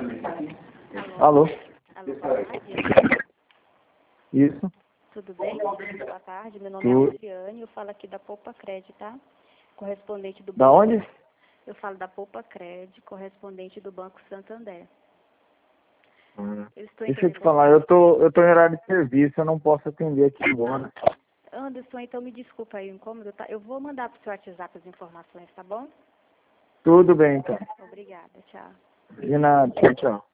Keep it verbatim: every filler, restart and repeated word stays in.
Alô? Alô, boa tarde. Isso? Tudo bem? Boa tarde, meu nome é Tu... Luciane, eu falo aqui da Poupa Cred, tá? Correspondente do Da banco. onde? Eu falo da Poupa Cred, correspondente do Banco Santander. Hum. Eu estou Deixa eu te entendendo. falar, eu tô, eu tô em horário de serviço, eu não posso atender aqui agora. Anderson, então me desculpa aí o incômodo, tá? Eu vou mandar pro seu WhatsApp as informações, tá bom? Tudo bem, então. Obrigada, tchau. De nada, tchau, tchau.